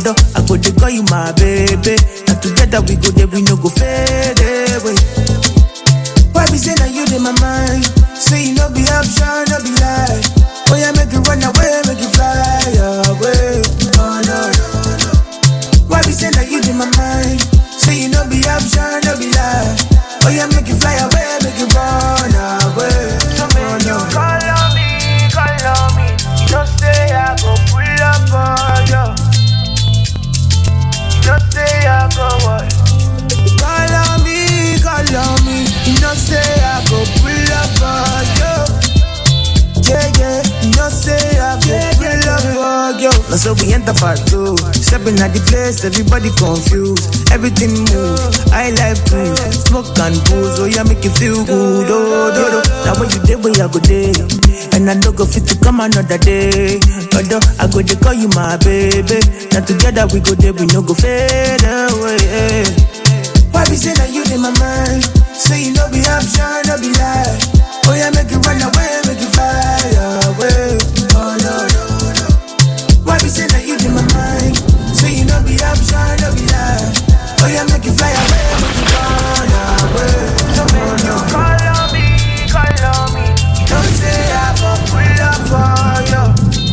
Although I go to call you my baby. And together we go there, we no go fade away. Why be say that you in my mind? Say you no be option, no be lie. Oh yeah, make it run away, make it fly away. Oh no, no, no. Why be say that you in my mind? Say you no be option, no be lie. Oh yeah, make it fly away, make it run away. So make you call on me. You don't say I go pull up on you. You don't say I go what? Call on me, call on me. You don't say I go pull up on you. Yeah, yeah. You don't say I go pull up on you. Now so we enter part 2. Stepping at the place, everybody confused. Everything move, I like food. Smoke and booze, oh yeah, make you feel good. Oh, do. Now when you day, where I go day. And I don't go fit to come another day. Although I go to call you my baby. Now together we go there, we no go fade away. Why be say that you in my mind? Say you no be option, no be lie. Oh yeah, make it run away, make it fly away. Oh no, no, no. Why be say that you in my mind? Say you no be option, no be lie. Oh yeah, make it fly away, make it run away. So make you call on me. Don't say I go pull up for you.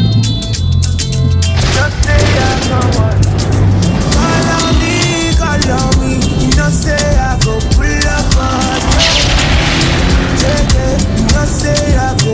Don't say I go what? Call on me. You don't say I go pull up for you. Yeah, yeah. You don't say I go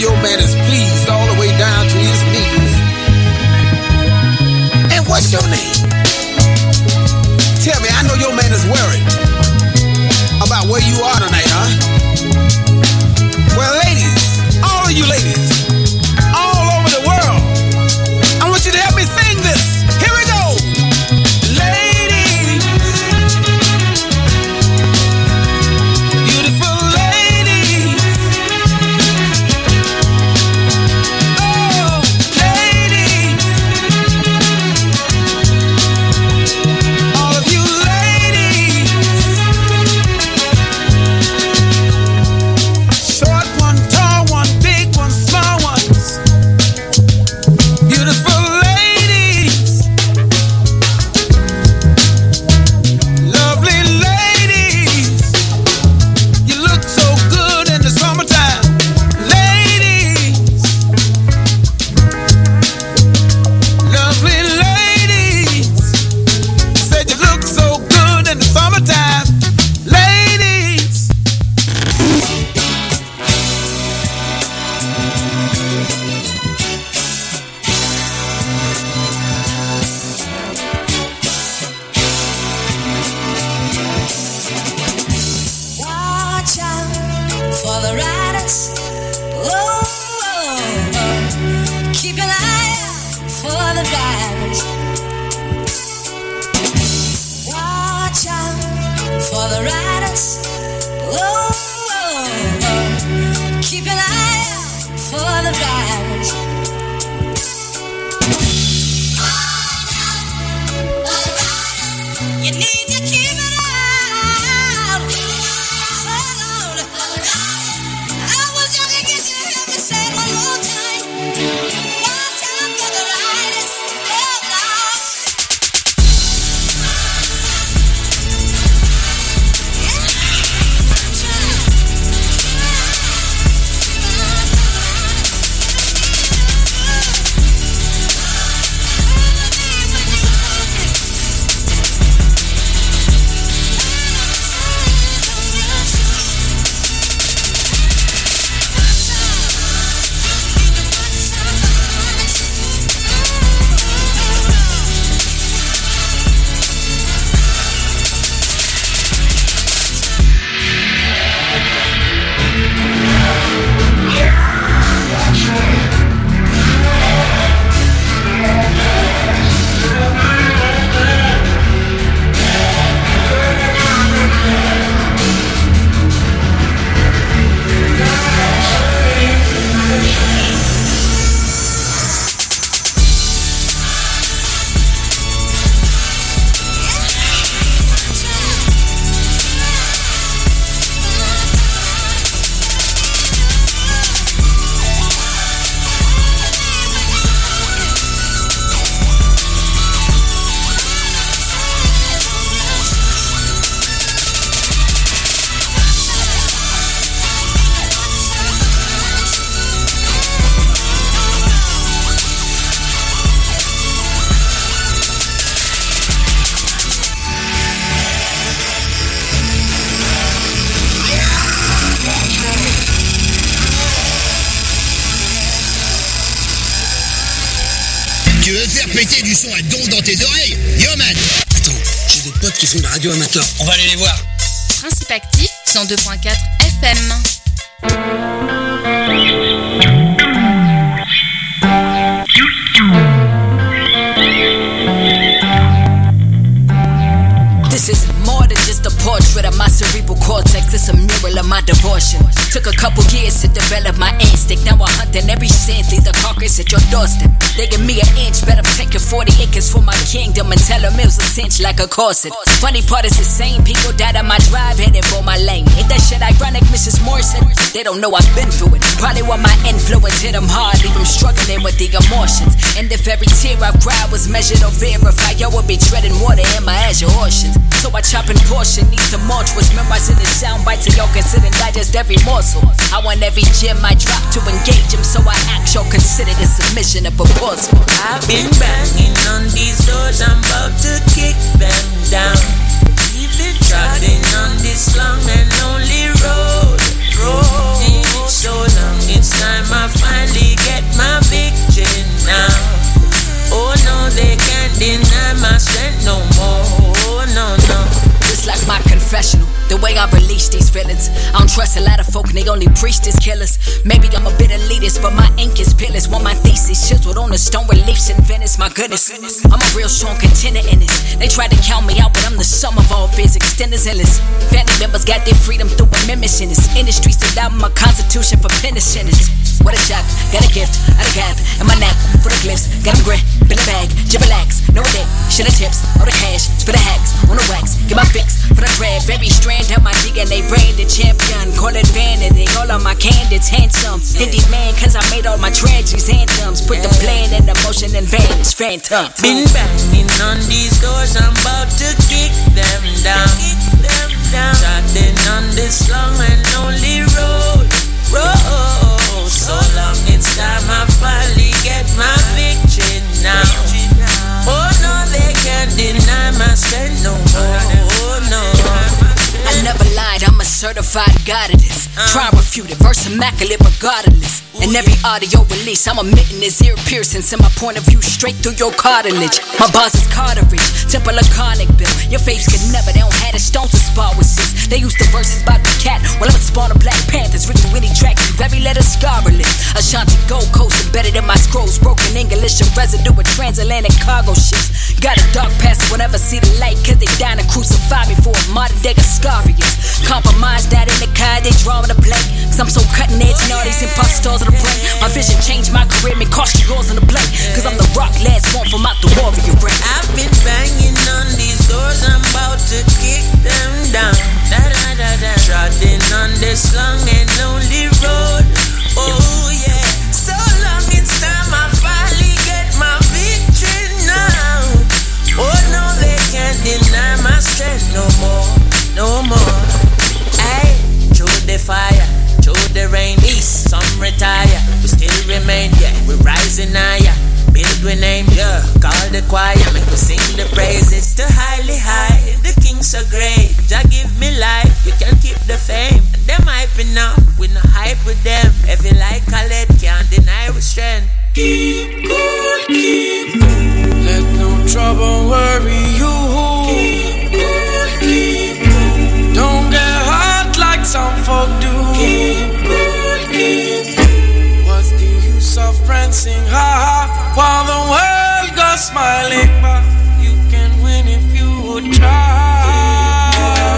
your man is pleased all the way down to his knees. And what's your name? Tell me, I know your man is worried about where you are tonight, huh? Well, ladies, all of you ladies, all over the world, I want you to help me sing this. Here we go. Ladies, beautiful ladies. Oh, ladies, all of you ladies. Short one, tall one, big one, small ones. Beautiful ladies, lovely ladies. You look so good in the summertime, ladies. Lovely ladies, said you look so good in the summertime, ladies. Watch out for the riders. Oh, keep an eye out for the riders. Watch out for the riders. Oh, keep an eye out for the riders. You need to keep an eye out. I was young and get to hear me say it one more time. Watch out for the riders. Oh, Lord. Tu veux faire péter du son à donf dans tes oreilles? Yo man! Attends, j'ai des potes qui font de la radio amateur. On va aller les voir. Principe actif 102.4 FM. This is more than just a portrait of my cerebral cortex. It's a mural of my devotion. Took a couple years to develop my instinct. Now I'm hunting every scent, leave the carcass at your doorstep. They give me an inch, bet I'm taking 40 acres for my kingdom and tell them it was a cinch like a corset. Funny part is the same people died on my drive, heading for my lane. Ain't that shit ironic, Mrs. Morrison? They don't know I've been through it. Probably want my influence hit them hard, leave them struggling with the emotions. And if every tear I cried was measured or verified, I would be treading water in my azure oceans. So I chop and portion these tumultuous memorizing the sound bites so y'all consider digest every morsel. I want every gem I drop to engage them, so I act y'all consider the submission a proposal. I've been banging on these doors, I'm about to kick them down. We've been trotting on this long and lonely road. So long, it's time I only preach is killers. Maybe I'm a bit elitist, but my ink is pillars. Want my thesis chiseled on the stone reliefs in Venice. My goodness, I'm a real strong contender in this. They tried to count me out, but I'm the sum of all fears, extenders endless. Family members got their freedom through amendments in this industry. Stood out my constitution for pen sentence. What a shock, got a gift, out of gap, and my nap for the glyphs. Got them grit, in the bag, just relax, no dick, shit of tips, all the cash, spit the hacks, on the wax, get my fix for the grab. Every strand of my DNA branded champion, call it vanity, all of my candidates handsome. Indie man, cause I made all my tragedies anthems. Put the plan and the motion and vanish, phantom. Been banging on these doors, I'm about to kick them down. Starting on this long and lonely road. So long it's time I finally get my victory now. Oh no, they can't deny my strength no more. Oh no. I never lied, I'm a certified god of this. Try and refute it, verse immaculate regardless. And every audio release, I'm emitting this ear piercing. Send my point of view straight through your cartilage. My boss is Carteridge, Temple Laconic Bill. Your faves could never, they don't have the stones to spar with sis. They used the verses about the cat, well I'm a spawn of Black Panthers. Written witty tracks, every letter scarlet. Ashanti Gold Coast embedded in my scrolls. Broken English and residue with transatlantic cargo ships. Got a dark past, will never see the light, cause they dying to crucify me for a modern day Ascarius. Compromise that in the car, they draw with a blank. Cause I'm so cutting edge, naughties and puff stars of the brain. My vision changed my career, may cost you yours in the blank. Cause I'm the rock last one from out the warrior rank. I've been banging on these doors, I'm about to kick them down. Trotting on this long and lonely road. Oh yeah, so long it's time I finally get my victory now. Oh no, they can't deny my strength no more, no more. Hey, through the fire, through the rain, east, some retire, we still remain, yeah, we're rising higher. Build we name, yeah, call the choir, make we sing the praises to highly high. The king's so great, Jah give me life, you can keep the fame. And them hyping up, we no hype with them. If you like Khaled, can't deny with strength. Keep cool, keep cool. Let no trouble worry you. Keep cool, keep cool. Don't get hot like some folk do. Keep cool, keep cool. What's the use of prancing high while the world goes smiling by? You can win if you would try.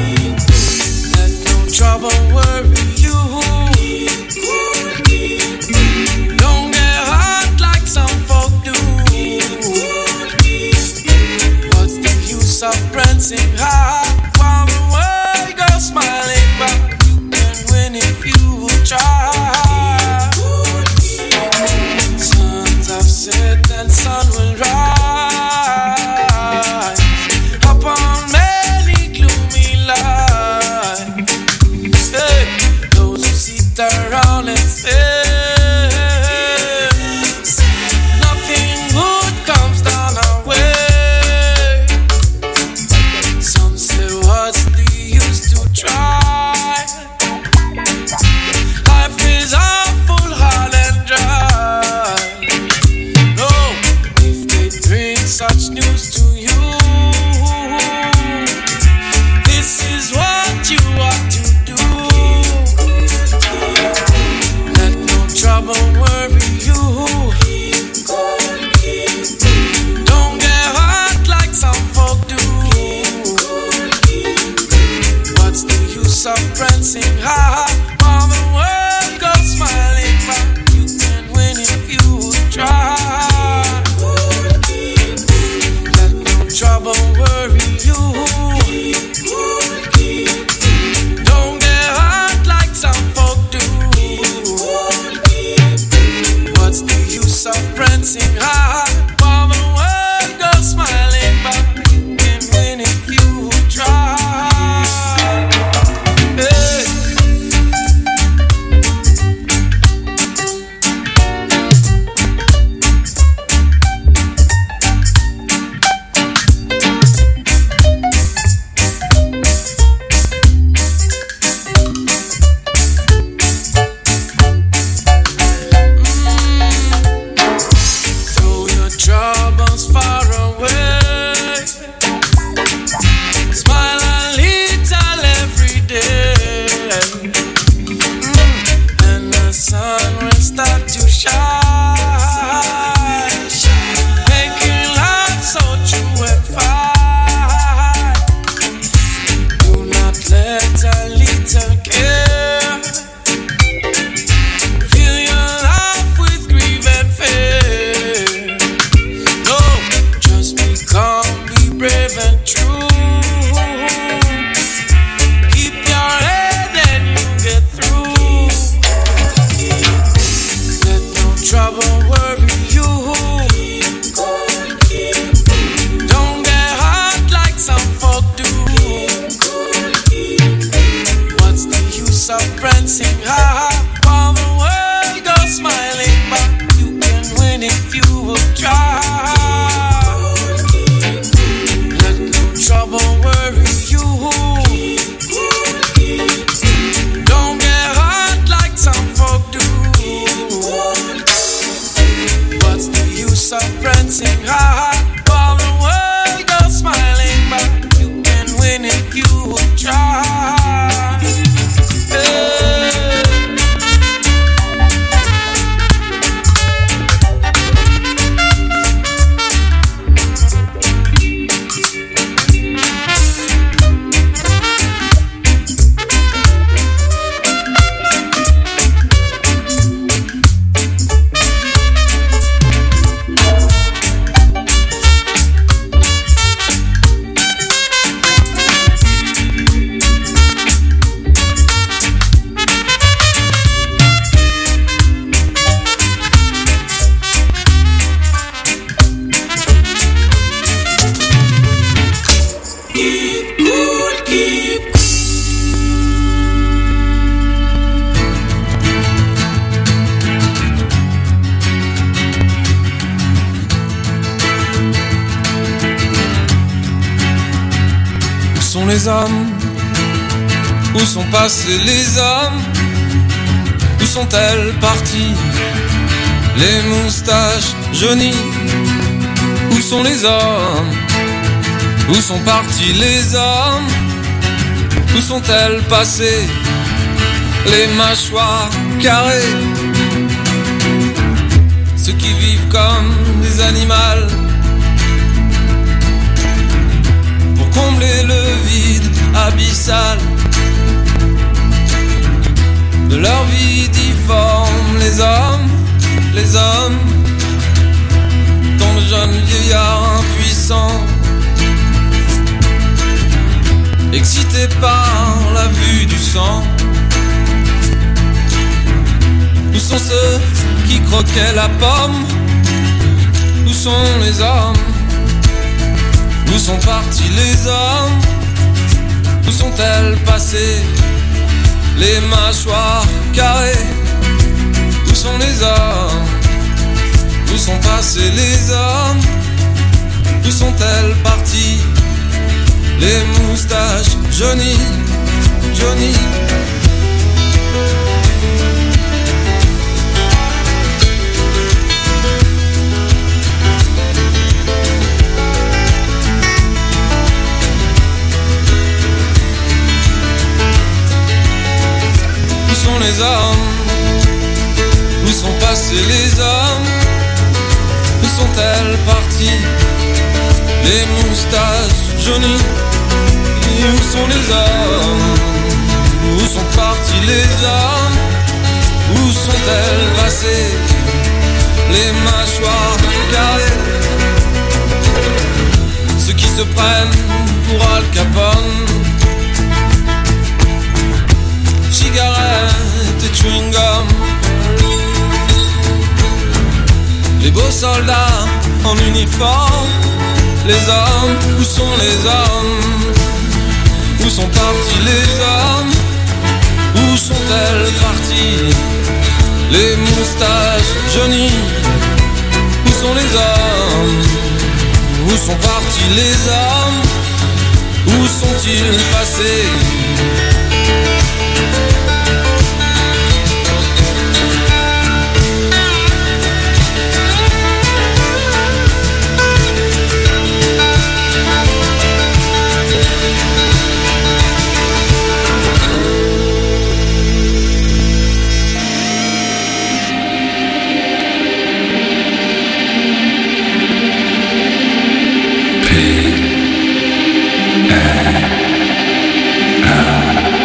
Let no trouble worry you. Don't get hot like some folk do. What's the use of prancing high while the world goes smiling by? You can win if you would try. Sons of Satan, sun will rise upon many gloomy lights. Hey, those who sit around and say nothing good comes down our way. Some say what's the use to try? Life is awful hard and dry. No, if they bring such news to you, this is what you ought to do. Let no trouble worry you. Don't get hot like some folk do. What's the use of prancing high while the world goes smiling by? You can win if you try. Let no trouble worry you. Don't get hot like some folk do. What's the use of prancing high while the world goes smiling by? You can win if you try. Hey. prancing high while the world goes smiling by. You can win if you will try. Let no trouble worry you. Don't get hurt like some folk do. What's the use of prancing high while the world goes smiling by? You can win if you will try. Les hommes, où sont passés les hommes? Où sont-elles parties? Les moustaches jaunies, où sont les hommes? Où sont partis les hommes? Où sont-elles passées? Les mâchoires carrées, ceux qui vivent comme des animaux, combler le vide abyssal de leur vie difforme. Les hommes, tant de jeunes vieillards impuissants, excités par la vue du sang. Où sont ceux qui croquaient la pomme? Où sont les hommes? Où sont partis les hommes? Où sont-elles passées? Les mâchoires carrées, où sont les hommes? Où sont passés les hommes? Où sont-elles parties? Les moustaches jaunies, jaunies. Où sont les hommes? Où sont passés les hommes? Où sont-elles parties? Les moustaches jaunies. Où sont les hommes? Où sont partis les hommes? Où sont-elles passées? Les mâchoires carrées, ceux qui se prennent pour Al Capone. Cigarettes et chewing-gum, les beaux soldats en uniforme. Les hommes, où sont les hommes? Où sont partis les hommes? Où sont-elles parties? Les moustaches jaunies, où sont les hommes? Où sont partis les hommes? Où sont-ils passés? P-A-R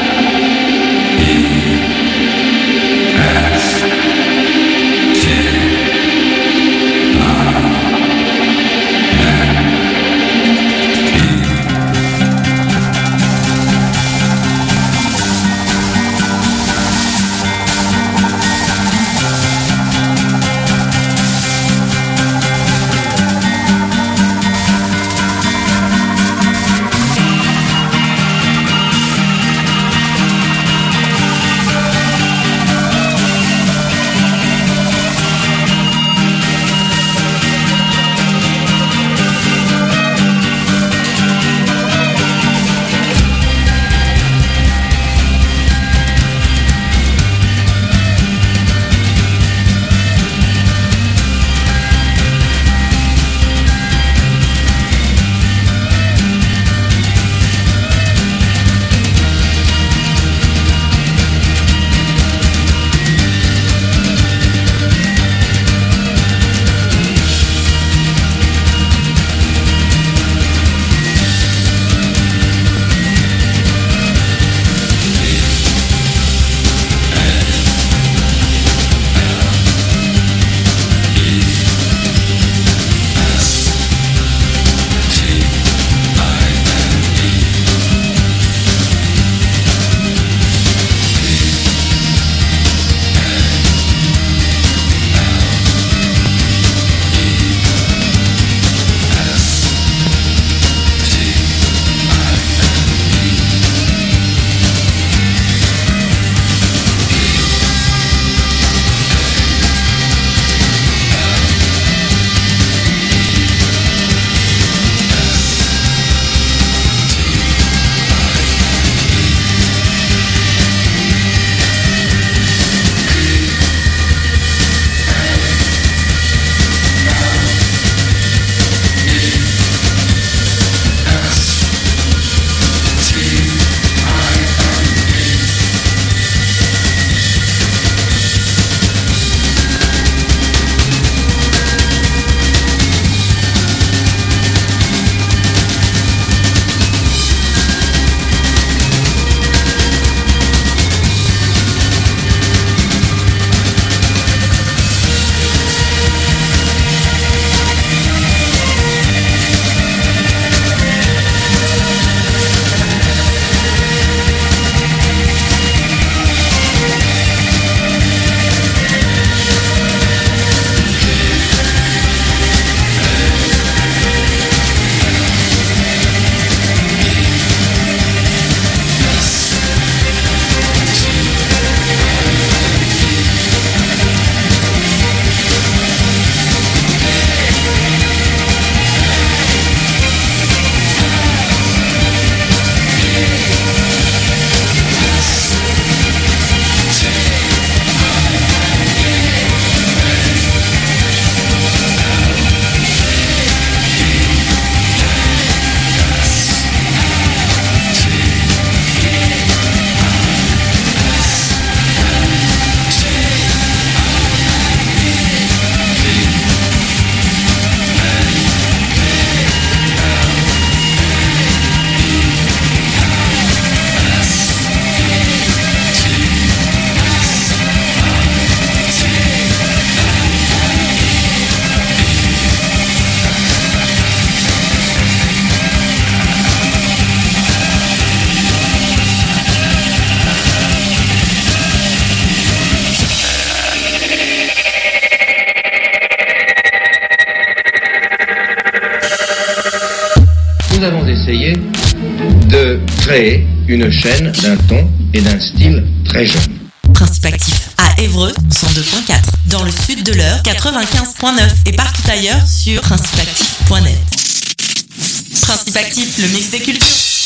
nous avons essayé de créer une chaîne d'un ton et d'un style très jeune. Principe Actif à Évreux 102.4, dans le sud de l'Eure 95.9 et partout ailleurs sur principeactif.net. Principe Actif, le mix des cultures.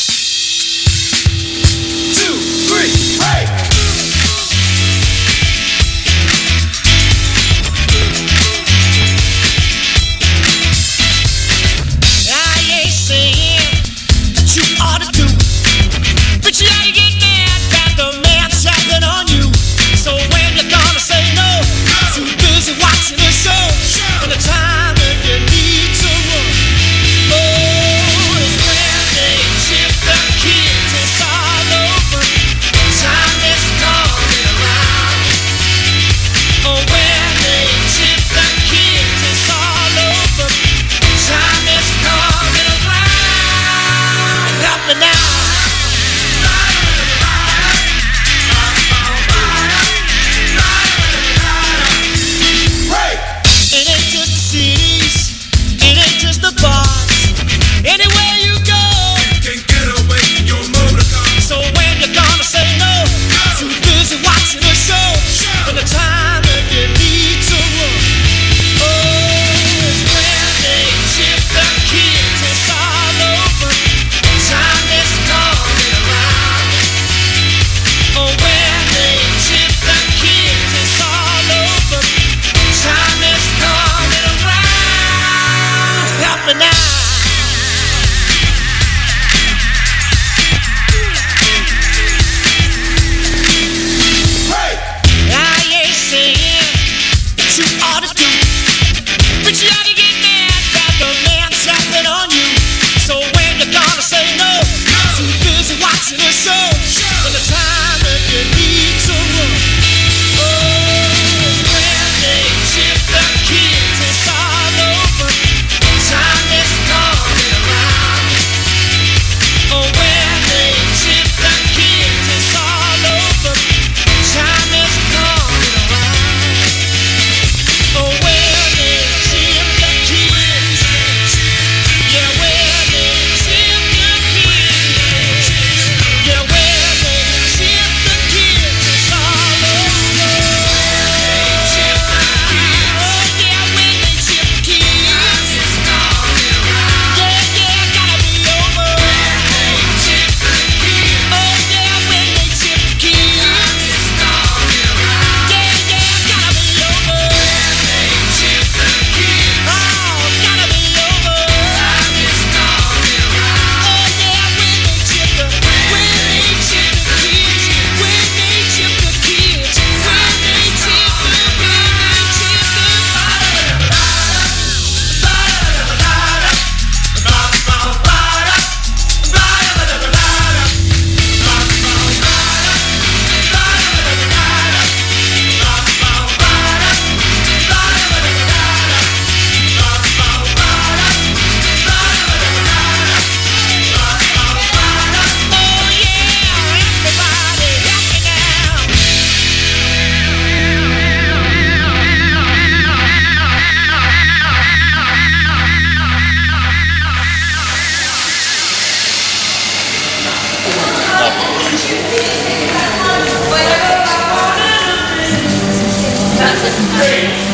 2, 3, hey! Hey!